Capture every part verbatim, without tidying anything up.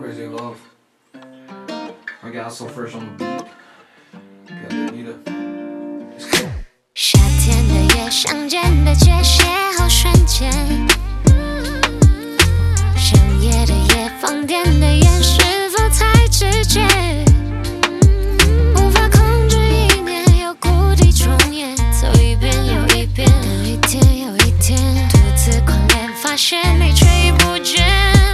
Crazy Love. I got so fresh on the beat. Got Anita. Let's go. 夏天的夜，相见的街，邂逅瞬间。深夜的夜，放电的眼，是否太直接？无法控制意念，又故地重演，走一遍又一遍，等一天又一天，独自狂恋，发现你却已不见。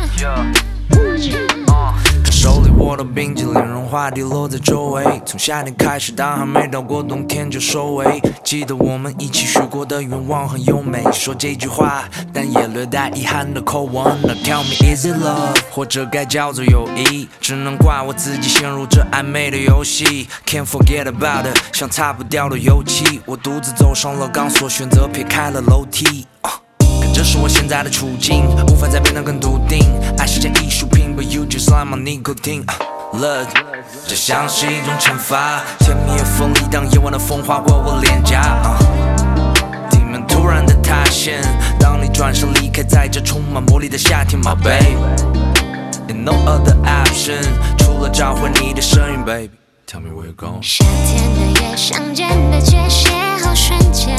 手里握的冰激凌，融化滴落在周围。从夏天开始，但还没到过冬天就收尾。记得我们一起许过的愿望很优美，说这句话，但也略带遗憾的口吻。Now tell me is it love， 或者该叫做友谊？只能怪我自己陷入这暧昧的游戏。Can't forget about it， 像擦不掉的油漆。我独自走上了钢索，选择撇开了楼梯。Uh. 这是我现在的处境，无法再变得更笃定。爱是件艺术品 ，But you just like my nicotine。Look， 这像是一种惩罚，甜蜜又锋利，当夜晚的风划过我脸颊。Uh, 地面突然的塌陷，当你转身离开，在这充满魔力的夏天 ，My babe，and no other option， 除了召唤你的声音 ，baby。Tell me where you going。 夏天的夜，相见的街，邂逅瞬间。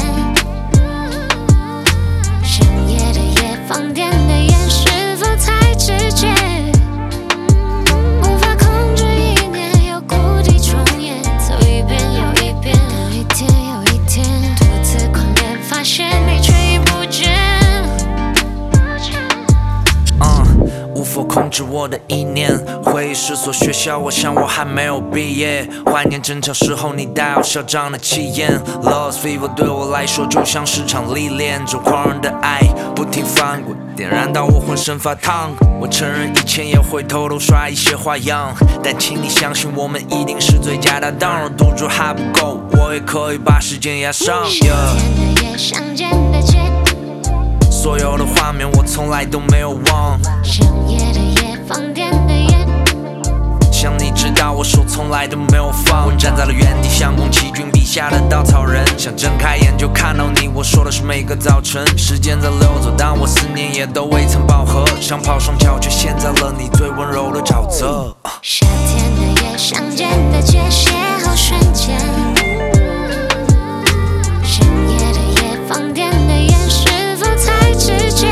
深夜的夜，放电的眼，是否太直接？无法控制意念，又故地重演，走一遍又一遍，等一天又一天，独自狂恋，发现你却已不见。 Uh, 无法控制我的意念，回忆是所学校，我想我还没有毕业。怀念争吵时候你带有嚣张的气焰。Lost fever 对我来说就像是场历练，这狂热的爱不停翻滚，点燃到我浑身发烫。我承认以前也会偷偷耍一些花样，但请你相信我们一定是最佳搭档。若赌注还不够，我也可以把时间压上。 夏天的夜，相见的街。 所有的画面我从来都没有忘， 深夜的夜，放电的眼， 想你知道我手从来都没有放。我站在了原地，像宫崎骏笔下的稻草人，想睁开眼就看到你。我说的是每个早晨，时间在流走，但我思念也都未曾饱和，想跑上桥却陷在了你最温柔的沼泽。 夏天的夜，相见的街，邂逅瞬间。深夜的夜，放电的眼，是否太直接？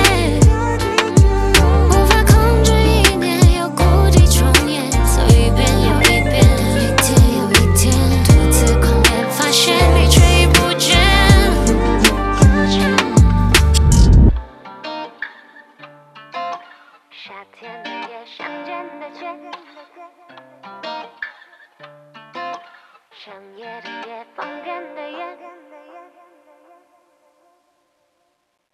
无法控制意念，又故地重演，走一遍又一遍，等一天又一天，独自狂恋，发现你却已不见。夏天的夜，相见的街，深夜的夜，放电的